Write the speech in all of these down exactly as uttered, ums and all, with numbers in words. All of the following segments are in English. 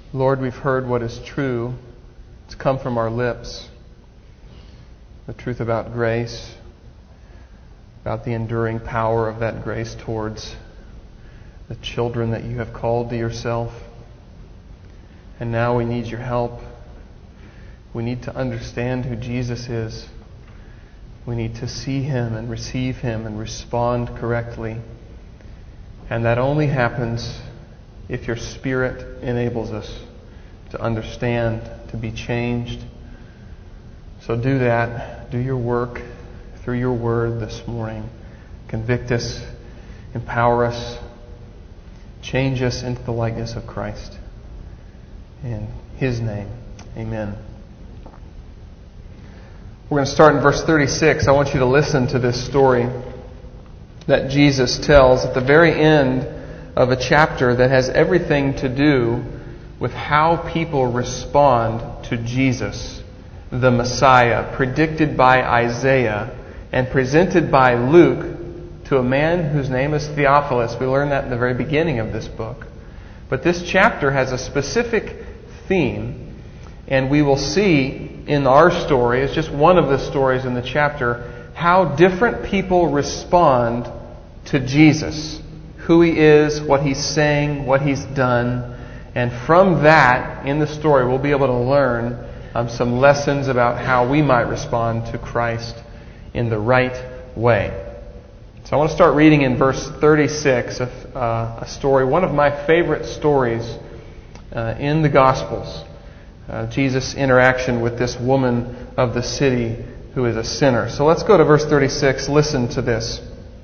Lord, we've heard what is true. It's come from our lips. The truth about grace, about the enduring power of that grace towards the children that you have called to yourself. And now we need your help. We need to understand who Jesus is. We need to see Him and receive Him and respond correctly. And that only happens if your Spirit enables us to understand, to be changed. So do that. Do your work through your word this morning. Convict us, empower us, change us into the likeness of Christ. In His name, amen. We're going to start in verse thirty-six. I want you to listen to this story that Jesus tells at the very end of a chapter that has everything to do with how people respond to Jesus, the Messiah, predicted by Isaiah and presented by Luke to a man whose name is Theophilus. We learn that in the very beginning of this book. But this chapter has a specific theme, and we will see in our story, it's just one of the stories in the chapter, how different people respond to Jesus, who He is, what He's saying, what He's done. And from that, in the story, we'll be able to learn um, some lessons about how we might respond to Christ in the right way. So I want to start reading in verse thirty-six, of, uh, a story, one of my favorite stories uh, in the Gospels. Uh, Jesus' interaction with this woman of the city who is a sinner. So let's go to verse thirty-six. Listen to this.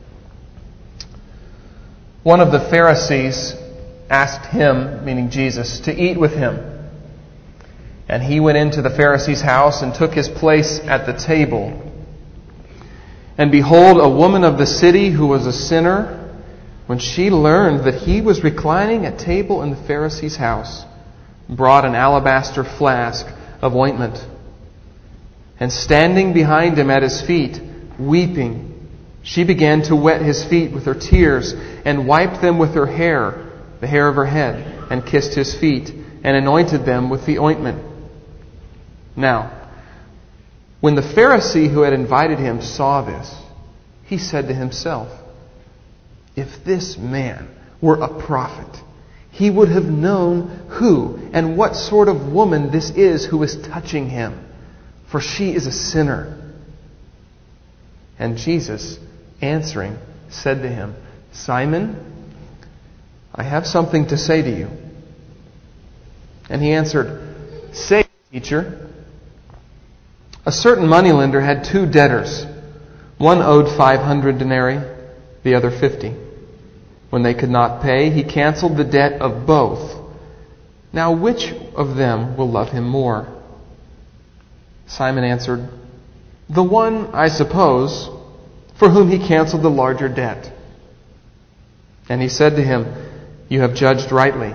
One of the Pharisees asked Him, meaning Jesus, to eat with him. And He went into the Pharisee's house and took His place at the table. And behold, a woman of the city who was a sinner, when she learned that He was reclining at table in the Pharisee's house, brought an alabaster flask of ointment. And standing behind Him at His feet, weeping, she began to wet His feet with her tears and wiped them with her hair, the hair of her head, and kissed His feet and anointed them with the ointment. Now, when the Pharisee who had invited Him saw this, he said to himself, "If this man were a prophet, he would have known who and what sort of woman this is who is touching Him, for she is a sinner." And Jesus, answering, said to him, "Simon, I have something to say to you." And he answered, "Say, teacher." A certain moneylender had two debtors. One owed five hundred denarii, the other fifty. When they could not pay, he canceled the debt of both. Now which of them will love him more? Simon answered, "The one, I suppose, for whom he canceled the larger debt." And he said to him, "You have judged rightly."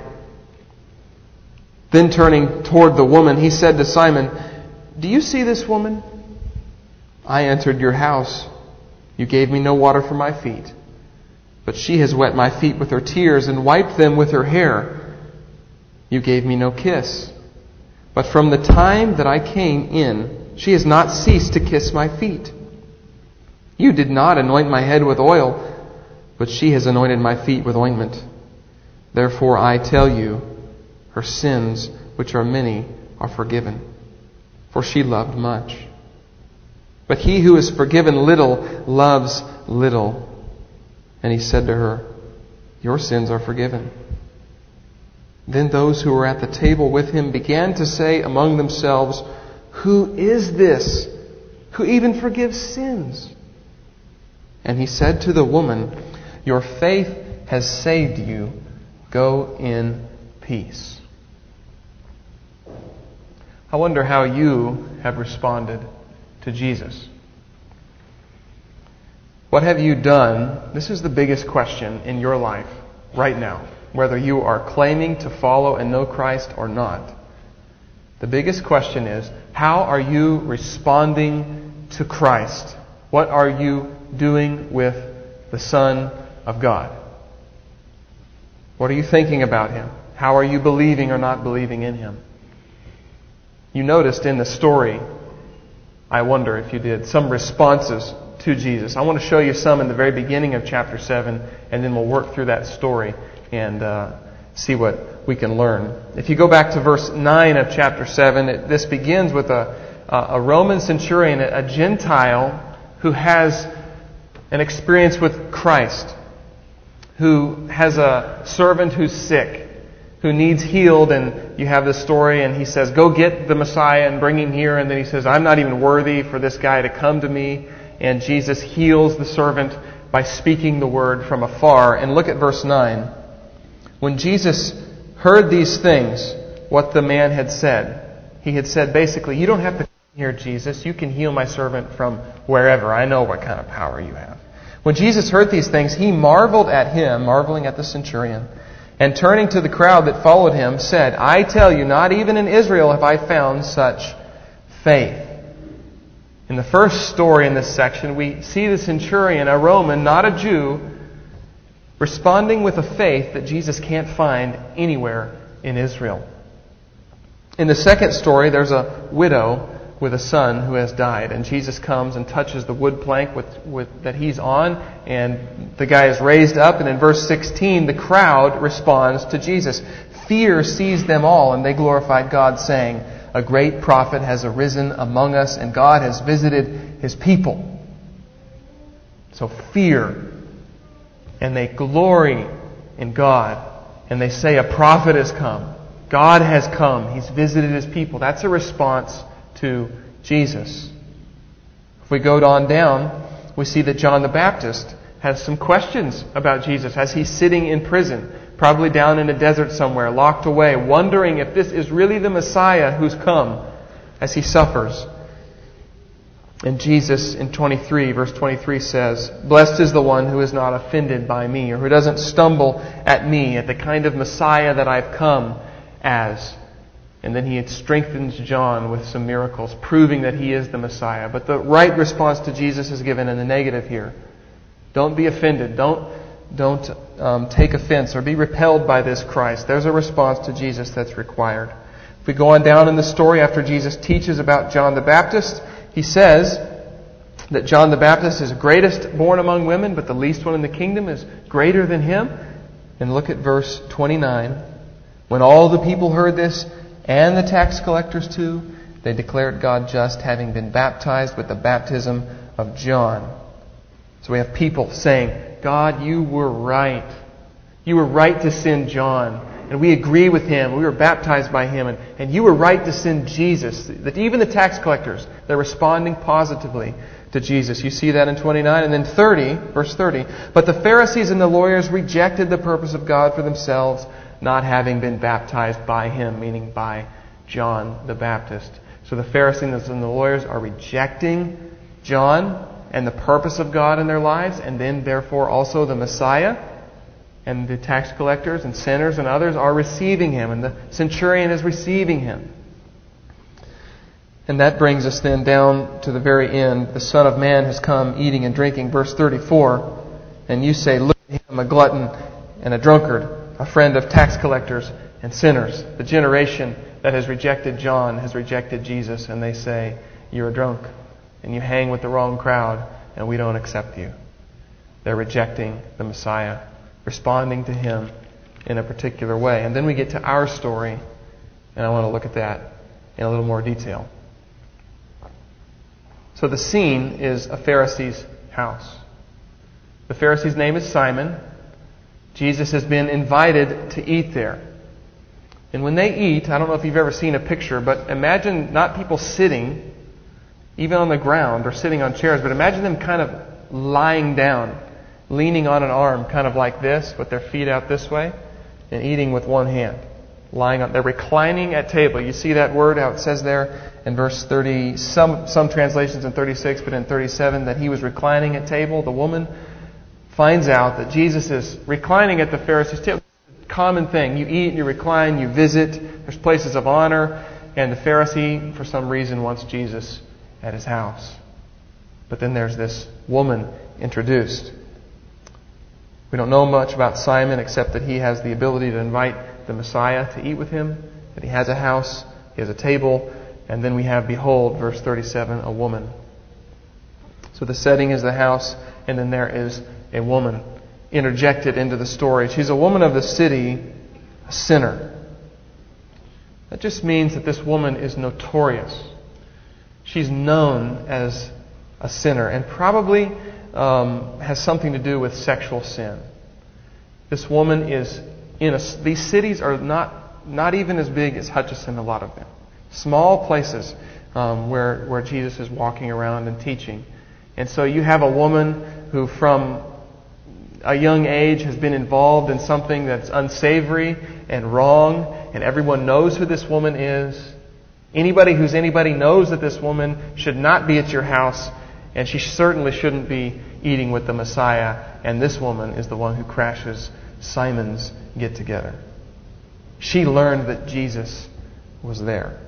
Then turning toward the woman, he said to Simon, "Do you see this woman? I entered your house. You gave me no water for my feet, but she has wet my feet with her tears and wiped them with her hair. You gave me no kiss, but from the time that I came in, she has not ceased to kiss my feet. You did not anoint my head with oil, but she has anointed my feet with ointment. Therefore I tell you, her sins, which are many, are forgiven, for she loved much. But he who is forgiven little loves little." And he said to her, "Your sins are forgiven." Then those who were at the table with him began to say among themselves, "Who is this who even forgives sins?" And he said to the woman, "Your faith has saved you. Go in peace." I wonder how you have responded to Jesus. What have you done? This is the biggest question in your life right now, whether you are claiming to follow and know Christ or not. The biggest question is, how are you responding to Christ? What are you doing with the Son of God? What are you thinking about Him? How are you believing or not believing in Him? You noticed in the story, I wonder if you did, some responses to Jesus. I want to show you some in the very beginning of chapter seven, and then we'll work through that story and uh, see what we can learn. If you go back to verse nine of chapter seven, it, this begins with a, a Roman centurion, a Gentile who has an experience with Christ, who has a servant who's sick, who needs healed, and you have this story, and he says, go get the Messiah and bring him here, and then he says, I'm not even worthy for this guy to come to me, and Jesus heals the servant by speaking the word from afar. And look at verse nine. When Jesus heard these things, what the man had said, he had said basically, you don't have to come here, Jesus, you can heal my servant from wherever. I know what kind of power you have. When Jesus heard these things, he marveled at him, marveling at the centurion, and turning to the crowd that followed him, said, I tell you, not even in Israel have I found such faith. In the first story in this section, we see the centurion, a Roman, not a Jew, responding with a faith that Jesus can't find anywhere in Israel. In the second story, there's a widow with a son who has died, and Jesus comes and touches the wood plank with, with, that he's on, and the guy is raised up, and in verse sixteen, the crowd responds to Jesus. Fear seized them all, and they glorified God, saying, a great prophet has arisen among us, and God has visited His people. So fear, and they glory in God, and they say, a prophet has come. God has come. He's visited His people. That's a response to Jesus. If we go on down, we see that John the Baptist has some questions about Jesus as he's sitting in prison, probably down in a desert somewhere, locked away, wondering if this is really the Messiah who's come as he suffers. And Jesus in twenty-three, verse twenty-three says, blessed is the one who is not offended by me, or who doesn't stumble at me, at the kind of Messiah that I've come as. And then he strengthens John with some miracles, proving that he is the Messiah. But the right response to Jesus is given in the negative here. Don't be offended. Don't, don't um, take offense or be repelled by this Christ. There's a response to Jesus that's required. If we go on down in the story, after Jesus teaches about John the Baptist, he says that John the Baptist is greatest born among women, but the least one in the kingdom is greater than him. And look at verse twenty-nine. When all the people heard this, and the tax collectors too, they declared God just, having been baptized with the baptism of John. So we have people saying, God, you were right. You were right to send John. And we agree with him. We were baptized by him. And, and you were right to send Jesus. That even the tax collectors, they're responding positively to Jesus. You see that in twenty-nine. And then thirty, verse thirty. But the Pharisees and the lawyers rejected the purpose of God for themselves, not having been baptized by him, meaning by John the Baptist. So the Pharisees and the lawyers are rejecting John and the purpose of God in their lives, and then therefore also the Messiah. And the tax collectors and sinners and others are receiving him, and the centurion is receiving him. And that brings us then down to the very end. The Son of Man has come eating and drinking, verse thirty-four. And you say, look at him, a glutton and a drunkard, a friend of tax collectors and sinners. The generation that has rejected John has rejected Jesus, and they say, you're a drunk, and you hang with the wrong crowd, and we don't accept you. They're rejecting the Messiah, responding to him in a particular way. And then we get to our story, and I want to look at that in a little more detail. So the scene is a Pharisee's house. The Pharisee's name is Simon. Jesus has been invited to eat there. And when they eat, I don't know if you've ever seen a picture, but imagine not people sitting, even on the ground or sitting on chairs, but imagine them kind of lying down, leaning on an arm, kind of like this, with their feet out this way, and eating with one hand. Lying on, they're reclining at table. You see that word, how it says there in verse thirty, some, some translations in thirty-six, but in thirty-seven, that he was reclining at table. The woman finds out that Jesus is reclining at the Pharisees' table. Common thing. You eat, you recline, you visit. There's places of honor. And the Pharisee, for some reason, wants Jesus at his house. But then there's this woman introduced. We don't know much about Simon except that he has the ability to invite the Messiah to eat with him, that he has a house, he has a table, and then we have, behold, verse thirty-seven, a woman. So the setting is the house, and then there is a woman interjected into the story. She's a woman of the city, a sinner. That just means that this woman is notorious. She's known as a sinner, and probably um, has something to do with sexual sin. This woman is in a... These cities are not, not even as big as Hutchinson, a lot of them. Small places um, where, where Jesus is walking around and teaching. And so you have a woman who from a young age has been involved in something that's unsavory and wrong, and everyone knows who this woman is. Anybody who's anybody knows that this woman should not be at your house, and she certainly shouldn't be eating with the Messiah, and this woman is the one who crashes Simon's get-together. She learned that Jesus was there.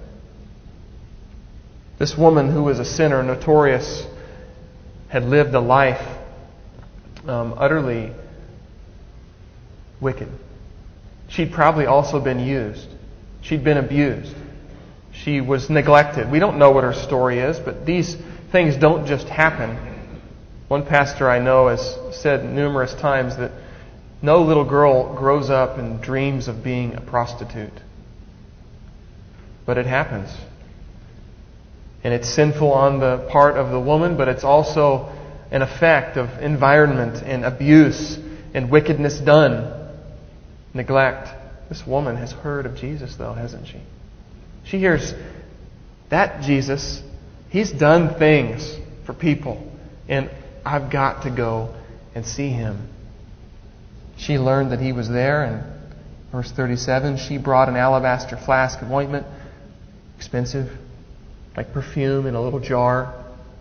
This woman, who was a sinner, notorious, had lived a life um, utterly wicked. She'd probably also been used. She'd been abused. She was neglected. We don't know what her story is, but these things don't just happen. One pastor I know has said numerous times that no little girl grows up and dreams of being a prostitute. But it happens. And it's sinful on the part of the woman, but it's also an effect of environment and abuse and wickedness done. Neglect. This woman has heard of Jesus, though, hasn't she? She hears that Jesus, He's done things for people, and I've got to go and see Him. She learned that He was there, and verse thirty-seven, she brought an alabaster flask of ointment, expensive, like perfume in a little jar.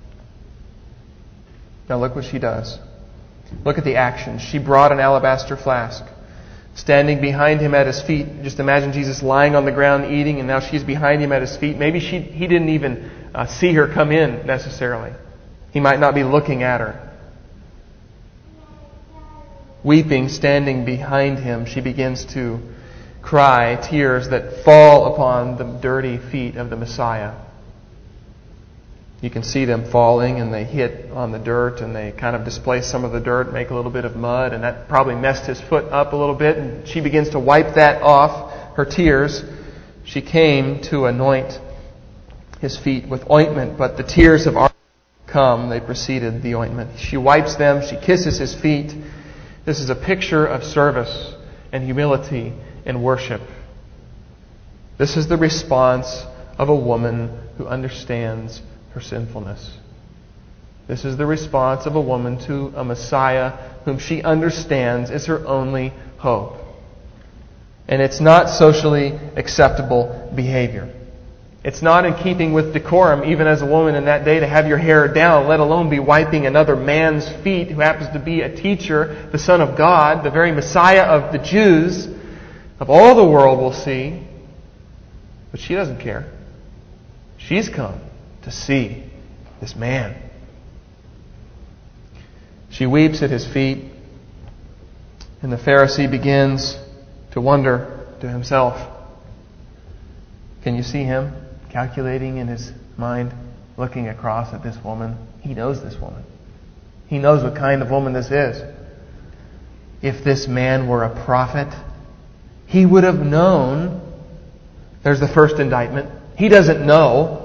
Now look what she does. Look at the action. She brought an alabaster flask. Standing behind Him at His feet. Just imagine Jesus lying on the ground eating, and now she's behind Him at His feet. Maybe she, He didn't even uh, see her come in necessarily. He might not be looking at her. Weeping, standing behind Him, she begins to cry tears that fall upon the dirty feet of the Messiah. You can see them falling, and they hit on the dirt, and they kind of displace some of the dirt, make a little bit of mud, and that probably messed His foot up a little bit, and she begins to wipe that off, her tears. She came to anoint His feet with ointment, but the tears have already come. They preceded the ointment. She wipes them, she kisses His feet. This is a picture of service and humility and worship. This is the response of a woman who understands her sinfulness. This is the response of a woman to a Messiah whom she understands is her only hope. And it's not socially acceptable behavior. It's not in keeping with decorum, even as a woman in that day, to have your hair down, let alone be wiping another man's feet who happens to be a teacher, the Son of God, the very Messiah of the Jews, of all the world will see. But she doesn't care. She's come to see this man. She weeps at His feet, and the Pharisee begins to wonder to himself. Can you see him calculating in his mind, looking across at this woman? He knows this woman. He knows what kind of woman this is. If this man were a prophet, he would have known. There's the first indictment. He doesn't know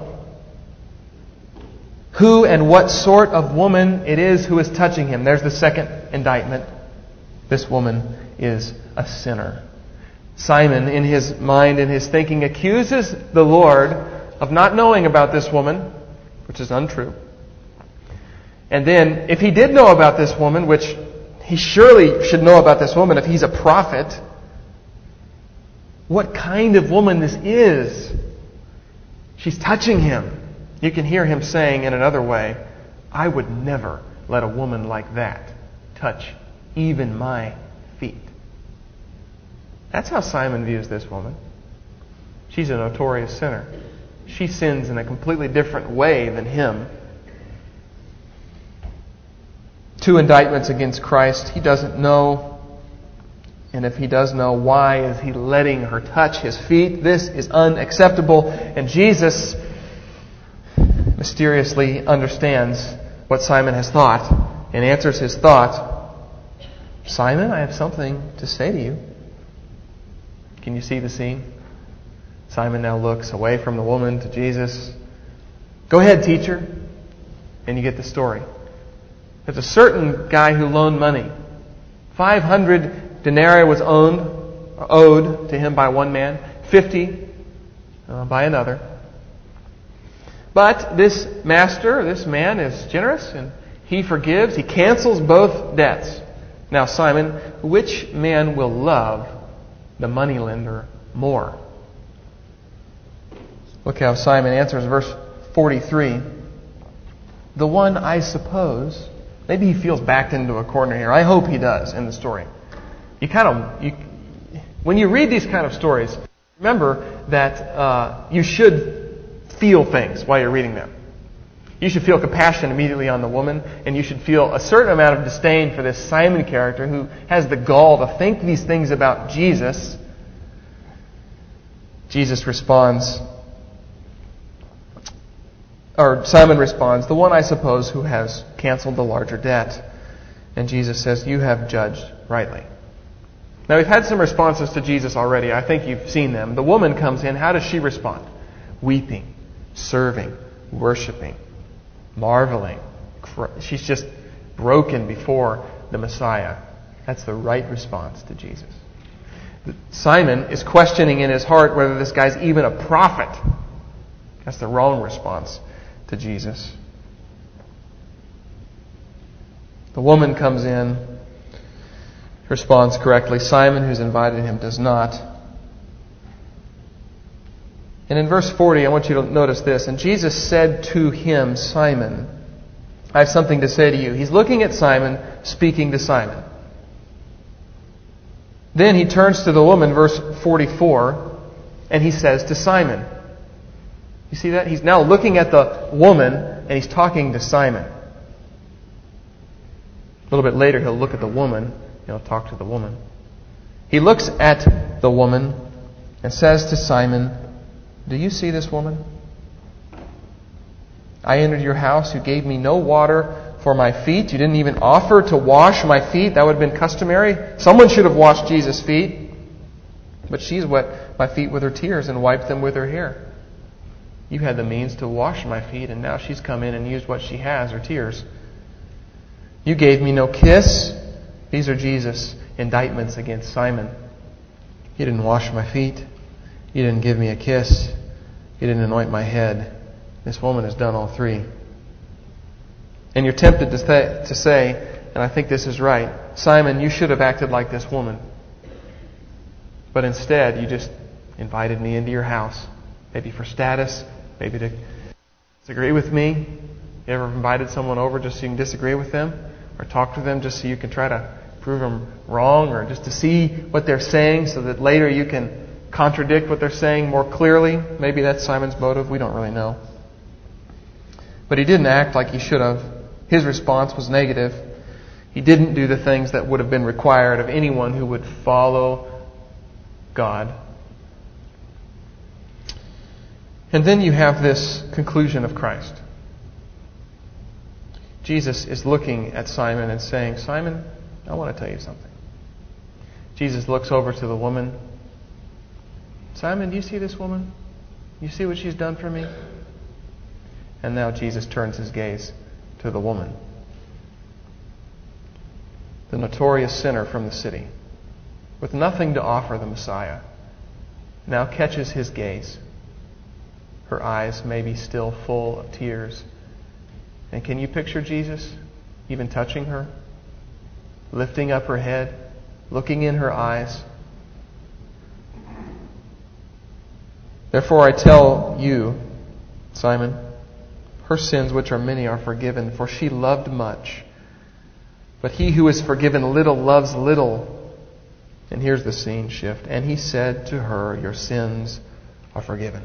who and what sort of woman it is who is touching him. There's the second indictment. This woman is a sinner. Simon, in his mind, in his thinking, accuses the Lord of not knowing about this woman, which is untrue. And then, if he did know about this woman, which he surely should know about this woman if he's a prophet, what kind of woman this is? She's touching him. You can hear him saying in another way, I would never let a woman like that touch even my feet. That's how Simon views this woman. She's a notorious sinner. She sins in a completely different way than him. Two indictments against Christ. He doesn't know And if he does know, why is he letting her touch his feet? This is unacceptable. And Jesus mysteriously understands what Simon has thought and answers his thought. Simon, I have something to say to you. Can you see the scene? Simon now looks away from the woman to Jesus. Go ahead, teacher. And you get the story. There's a certain guy who loaned money. five hundred denarii was owned, owed to him by one man, fifty uh, by another. But this master, this man, is generous and he forgives. He cancels both debts. Now, Simon, which man will love the moneylender more? Look how Simon answers, verse forty-three. The one, I suppose. Maybe he feels backed into a corner here. I hope he does in the story. You kind of, you, when you read these kind of stories, remember that uh, you should feel things while you're reading them. You should feel compassion immediately on the woman, and you should feel a certain amount of disdain for this Simon character who has the gall to think these things about Jesus. Jesus responds, or Simon responds, the one, I suppose, who has canceled the larger debt. And Jesus says, you have judged rightly. Now, we've had some responses to Jesus already. I think you've seen them. The woman comes in. How does she respond? Weeping, serving, worshiping, marveling. She's just broken before the Messiah. That's the right response to Jesus. Simon is questioning in his heart whether this guy's even a prophet. That's the wrong response to Jesus. The woman comes in, responds correctly. Simon, who's invited him, does not. And in verse forty, I want you to notice this. And Jesus said to him, Simon, I have something to say to you. He's looking at Simon, speaking to Simon. Then he turns to the woman, verse forty-four, and he says to Simon. You see that? He's now looking at the woman, and he's talking to Simon. A little bit later, he'll look at the woman, and he'll talk to the woman. He looks at the woman and says to Simon, do you see this woman? I entered your house. You gave me no water for my feet. You didn't even offer to wash my feet. That would have been customary. Someone should have washed Jesus' feet. But she's wet my feet with her tears and wiped them with her hair. You had the means to wash my feet, and now she's come in and used what she has, her tears. You gave me no kiss. These are Jesus' indictments against Simon. You didn't wash my feet. You didn't give me a kiss. You didn't anoint my head. This woman has done all three. And you're tempted to, th- to say, and I think this is right, Simon, you should have acted like this woman. But instead, you just invited me into your house. Maybe for status, maybe to disagree with me. You ever invited someone over just so you can disagree with them? Or talk to them just so you can try to prove them wrong? Or just to see what they're saying so that later you can contradict what they're saying more clearly? Maybe that's Simon's motive. We don't really know. But he didn't act like he should have. His response was negative. He didn't do the things that would have been required of anyone who would follow God. And then you have this conclusion of Christ. Jesus is looking at Simon and saying, Simon, I want to tell you something. Jesus looks over to the woman. Simon, do you see this woman? You see what she's done for me? And now Jesus turns his gaze to the woman. The notorious sinner from the city, with nothing to offer the Messiah, now catches his gaze. Her eyes may be still full of tears. And can you picture Jesus even touching her? Lifting up her head, looking in her eyes. Therefore I tell you, Simon, her sins, which are many, are forgiven, for she loved much. But he who is forgiven little loves little. And here's the scene shift. And he said to her, your sins are forgiven.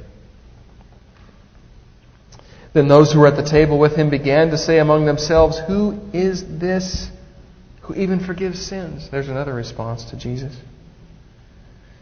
Then those who were at the table with him began to say among themselves, who is this who even forgives sins? There's another response to Jesus.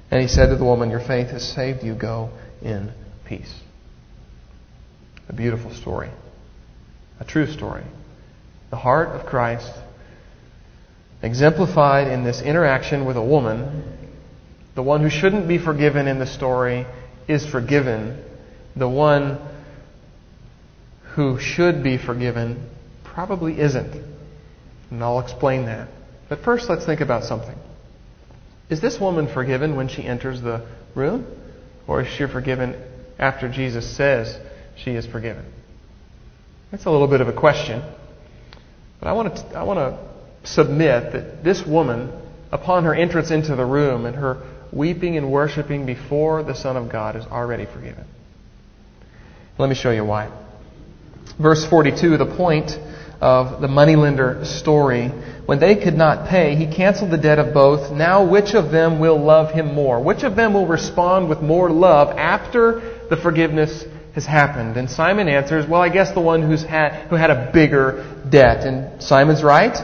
And he said to the woman, "Your faith has saved you. Go in peace." A beautiful story. A true story. The heart of Christ exemplified in this interaction with a woman. The one who shouldn't be forgiven in the story is forgiven. The one who should be forgiven probably isn't. And I'll explain that. But first, let's think about something. Is this woman forgiven when she enters the room? Or is she forgiven after Jesus says she is forgiven? That's a little bit of a question. But I want to I want to submit that this woman, upon her entrance into the room and her weeping and worshiping before the Son of God, is already forgiven. Let me show you why. Verse forty-two, the point of the moneylender story. When they could not pay, he canceled the debt of both. Now which of them will love him more? Which of them will respond with more love after the forgiveness has happened? And Simon answers, well, I guess the one who's had, who had a bigger debt. And Simon's right.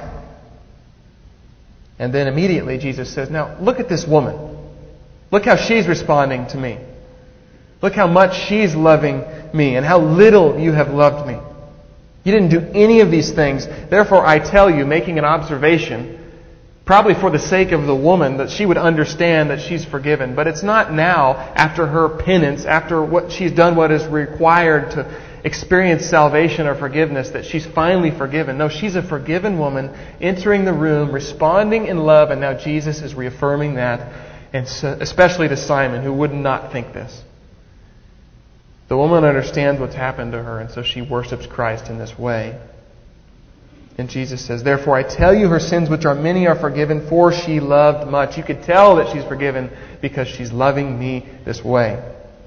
And then immediately Jesus says, now look at this woman. Look how she's responding to me. Look how much she's loving me and how little you have loved me. You didn't do any of these things. Therefore, I tell you, making an observation, probably for the sake of the woman, that she would understand that she's forgiven. But it's not now, after her penance, after what she's done what is required to experience salvation or forgiveness, that she's finally forgiven. No, she's a forgiven woman entering the room, responding in love, and now Jesus is reaffirming that, and especially to Simon, who would not think this. The woman understands what's happened to her, and so she worships Christ in this way. And Jesus says, therefore I tell you, her sins, which are many, are forgiven, for she loved much. You could tell that she's forgiven because she's loving me this way.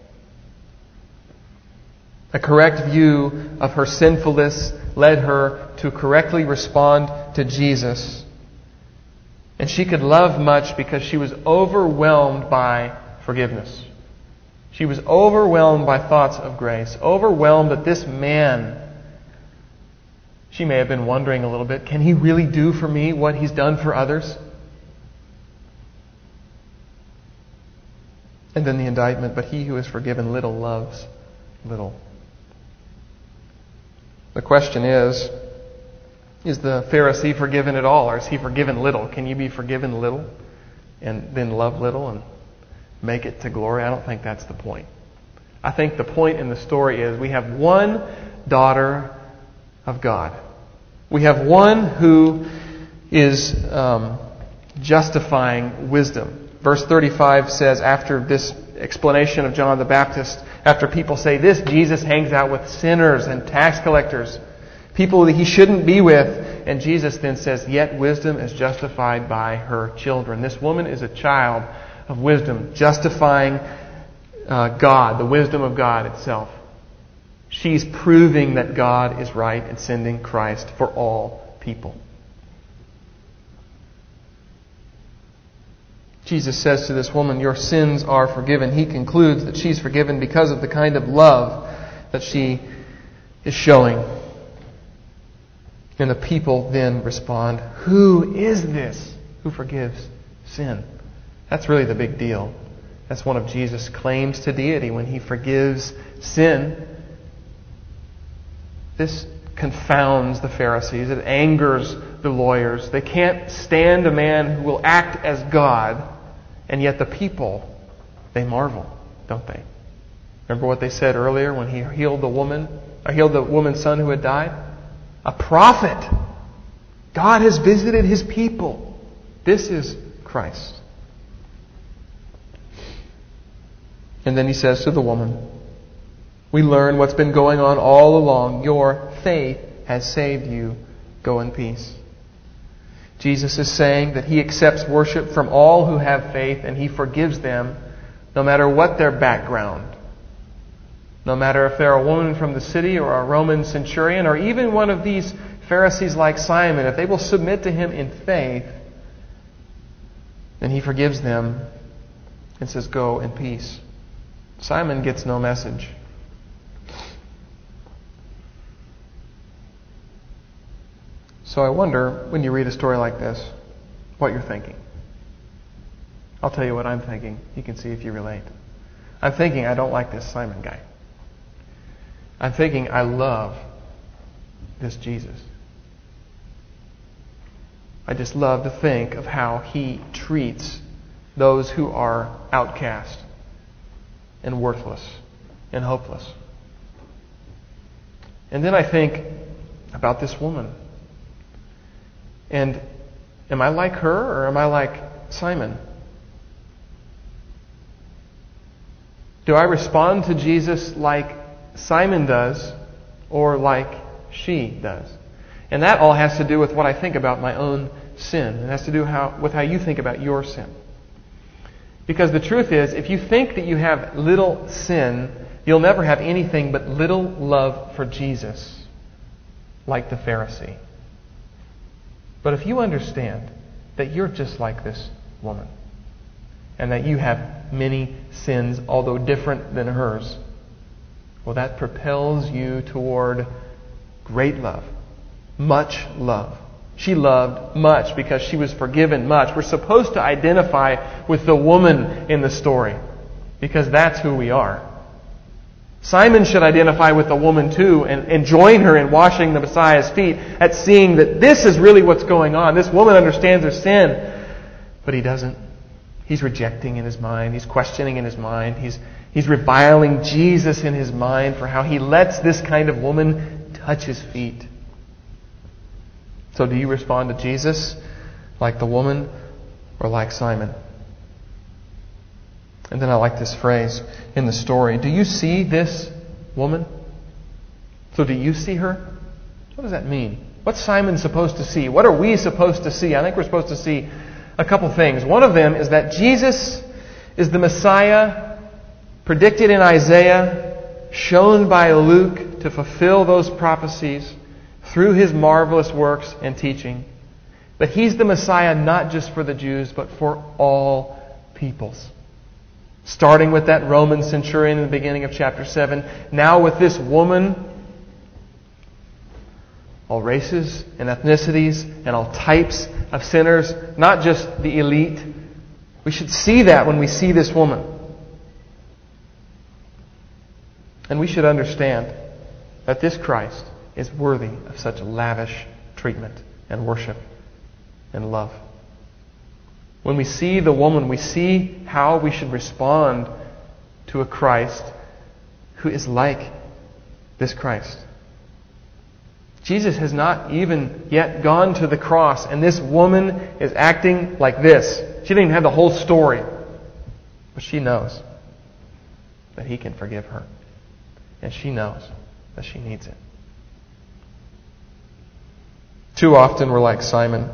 A correct view of her sinfulness led her to correctly respond to Jesus. And she could love much because she was overwhelmed by forgiveness. She was overwhelmed by thoughts of grace, overwhelmed that this man, she may have been wondering a little bit, can he really do for me what he's done for others? And then the indictment, but he who is forgiven little loves little. The question is, is the Pharisee forgiven at all, or is he forgiven little? Can you be forgiven little and then love little and make it to glory? I don't think that's the point. I think the point in the story is we have one daughter of God. We have one who is um, justifying wisdom. Verse thirty-five says, after this explanation of John the Baptist, after people say, this Jesus hangs out with sinners and tax collectors, people that he shouldn't be with, and Jesus then says, yet wisdom is justified by her children. This woman is a child of wisdom, justifying uh, God, the wisdom of God itself. She's proving that God is right in sending Christ for all people. Jesus says to this woman, your sins are forgiven. He concludes that she's forgiven because of the kind of love that she is showing. And the people then respond, who is this who forgives sin? That's really the big deal. That's one of Jesus' claims to deity when he forgives sin. This confounds the Pharisees. It angers the lawyers. They can't stand a man who will act as God, and yet the people, they marvel, don't they? Remember what they said earlier when he healed the woman, or healed the woman's son who had died? A prophet. God has visited his people. This is Christ. And then he says to the woman, we learn what's been going on all along. Your faith has saved you. Go in peace. Jesus is saying that he accepts worship from all who have faith, and he forgives them no matter what their background. No matter if they're a woman from the city or a Roman centurion or even one of these Pharisees like Simon, if they will submit to him in faith, then he forgives them and says, go in peace. Simon gets no message. So I wonder, when you read a story like this, what you're thinking. I'll tell you what I'm thinking. You can see if you relate. I'm thinking I don't like this Simon guy. I'm thinking I love this Jesus. I just love to think of how he treats those who are outcast and worthless and hopeless. And then I think about this woman. And am I like her or am I like Simon? Do I respond to Jesus like Simon does or like she does? And that all has to do with what I think about my own sin. It has to do how, with how you think about your sin. Because the truth is, if you think that you have little sin, you'll never have anything but little love for Jesus, like the Pharisee. But if you understand that you're just like this woman, and that you have many sins, although different than hers, well, that propels you toward great love, much love. She loved much because she was forgiven much. We're supposed to identify with the woman in the story because that's who we are. Simon should identify with the woman too and, and join her in washing the Messiah's feet at seeing that this is really what's going on. This woman understands her sin, but he doesn't. He's rejecting in his mind. He's questioning in his mind. He's, he's reviling Jesus in his mind for how he lets this kind of woman touch his feet. So do you respond to Jesus like the woman or like Simon? And then I like this phrase in the story. Do you see this woman? So do you see her? What does that mean? What's Simon supposed to see? What are we supposed to see? I think we're supposed to see a couple things. One of them is that Jesus is the Messiah predicted in Isaiah, shown by Luke to fulfill those prophecies through his marvelous works and teaching. But he's the Messiah not just for the Jews, but for all peoples. Starting with that Roman centurion in the beginning of chapter seven. Now with this woman, all races and ethnicities and all types of sinners, not just the elite. We should see that when we see this woman. And we should understand that this Christ is worthy of such lavish treatment and worship and love. When we see the woman, we see how we should respond to a Christ who is like this Christ. Jesus has not even yet gone to the cross, and this woman is acting like this. She didn't even have the whole story. But she knows that He can forgive her. And she knows that she needs it. Too often we're like Simon,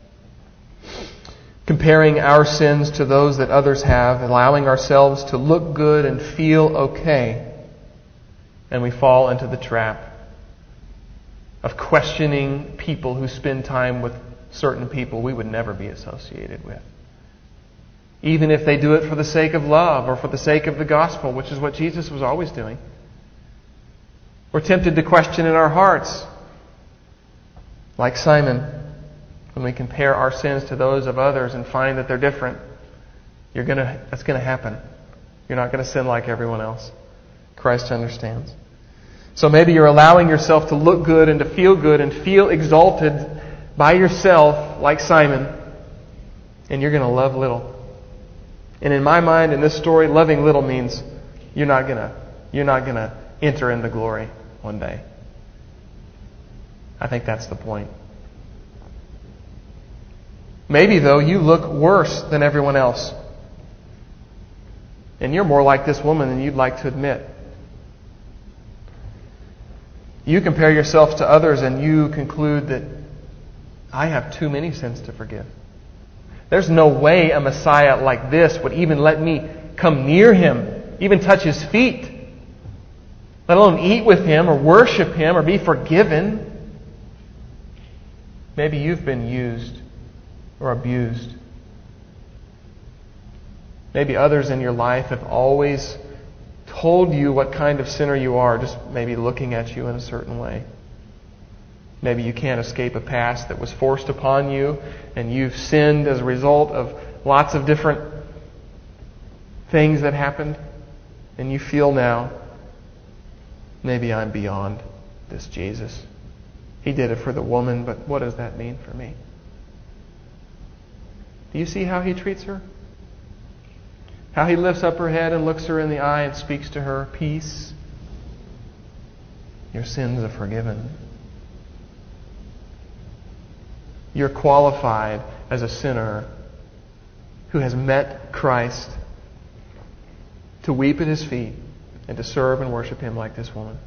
comparing our sins to those that others have, allowing ourselves to look good and feel okay. And we fall into the trap of questioning people who spend time with certain people we would never be associated with. Even if they do it for the sake of love or for the sake of the gospel, which is what Jesus was always doing. We're tempted to question in our hearts, like Simon, when we compare our sins to those of others and find that they're different. You're gonna, that's going to happen. You're not going to sin like everyone else. Christ understands. So maybe you're allowing yourself to look good and to feel good and feel exalted by yourself like Simon. And you're going to love little. And in my mind, in this story, loving little means you're not going to, you're not going to enter into glory one day. I think that's the point. Maybe, though, you look worse than everyone else. And you're more like this woman than you'd like to admit. You compare yourself to others and you conclude that I have too many sins to forgive. There's no way a Messiah like this would even let me come near Him, even touch His feet, let alone eat with Him or worship Him or be forgiven. Maybe you've been used or abused. Maybe others in your life have always told you what kind of sinner you are, just maybe looking at you in a certain way. Maybe you can't escape a past that was forced upon you and you've sinned as a result of lots of different things that happened, and you feel now, maybe I'm beyond this Jesus. He did it for the woman, but what does that mean for me? Do you see how He treats her? How He lifts up her head and looks her in the eye and speaks to her, peace. Your sins are forgiven. You're qualified as a sinner who has met Christ to weep at His feet and to serve and worship Him like this woman.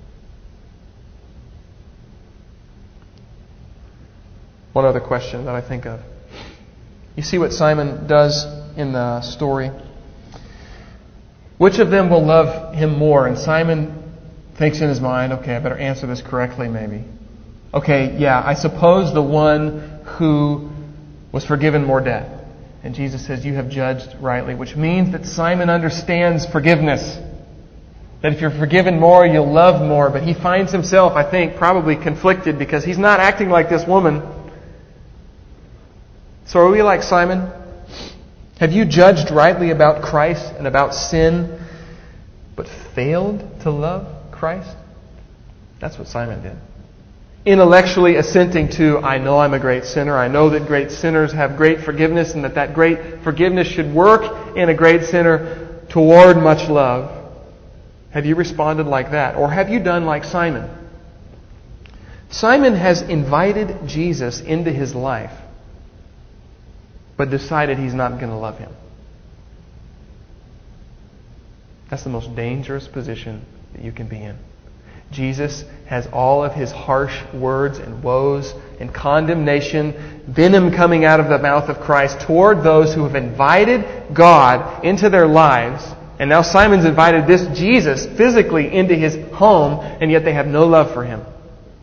One other question that I think of. You see what Simon does in the story? Which of them will love him more? And Simon thinks in his mind, okay, I better answer this correctly maybe. Okay, yeah, I suppose the one who was forgiven more debt. And Jesus says, you have judged rightly, which means that Simon understands forgiveness. That if you're forgiven more, you'll love more. But he finds himself, I think, probably conflicted because he's not acting like this woman. So are we like Simon? Have you judged rightly about Christ and about sin, but failed to love Christ? That's what Simon did. Intellectually assenting to, I know I'm a great sinner. I know that great sinners have great forgiveness and that that great forgiveness should work in a great sinner toward much love. Have you responded like that? Or have you done like Simon? Simon has invited Jesus into his life, but decided he's not going to love Him. That's the most dangerous position that you can be in. Jesus has all of His harsh words and woes and condemnation, venom coming out of the mouth of Christ toward those who have invited God into their lives. And now Simon's invited this Jesus physically into his home, and yet they have no love for Him.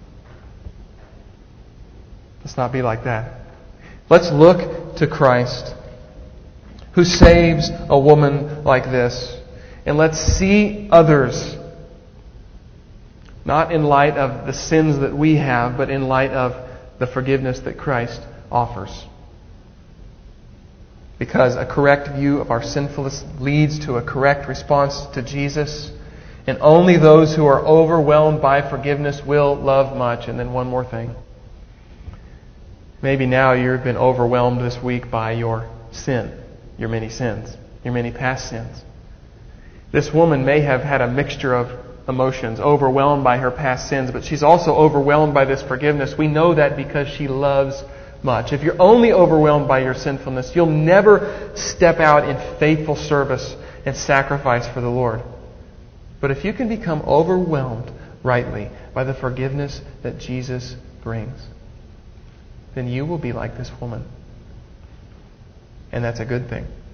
Let's not be like that. Let's look to Christ, who saves a woman like this. And let's see others, not in light of the sins that we have, but in light of the forgiveness that Christ offers. Because a correct view of our sinfulness leads to a correct response to Jesus. And only those who are overwhelmed by forgiveness will love much. And then one more thing. Maybe now you've been overwhelmed this week by your sin, your many sins, your many past sins. This woman may have had a mixture of emotions, overwhelmed by her past sins, but she's also overwhelmed by this forgiveness. We know that because she loves much. If you're only overwhelmed by your sinfulness, you'll never step out in faithful service and sacrifice for the Lord. But if you can become overwhelmed rightly by the forgiveness that Jesus brings, then you will be like this woman. And that's a good thing.